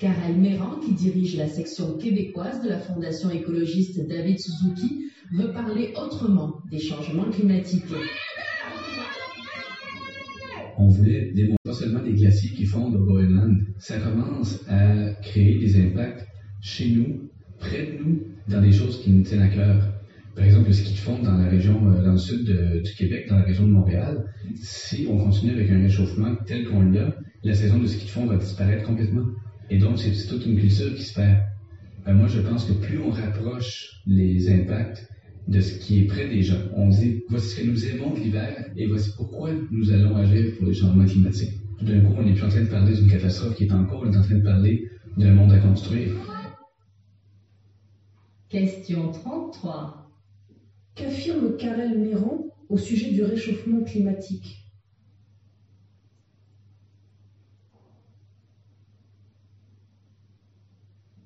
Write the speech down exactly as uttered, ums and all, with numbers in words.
Karel Méran, qui dirige la section québécoise de la Fondation écologiste David Suzuki, veut parler autrement des changements climatiques. On voulait démontrer pas seulement des glaciers qui fondent au Groenland, ça commence à créer des impacts chez nous, près de nous, dans des choses qui nous tiennent à cœur. Par exemple, le ski de fond dans la région, dans le sud de, du Québec, dans la région de Montréal, si on continue avec un réchauffement tel qu'on l'a, la saison de ski de fond va disparaître complètement. Et donc, c'est, c'est toute une culture qui se perd. Ben, moi, je pense que plus on rapproche les impacts de ce qui est près des gens, on dit, voici ce que nous aimons de l'hiver et voici pourquoi nous allons agir pour les changements climatiques. Tout d'un coup, on n'est plus en train de parler d'une catastrophe qui est en cours, on est en train de parler d'un monde à construire. Question trente-trois. Qu'affirme Karel Méran au sujet du réchauffement climatique ?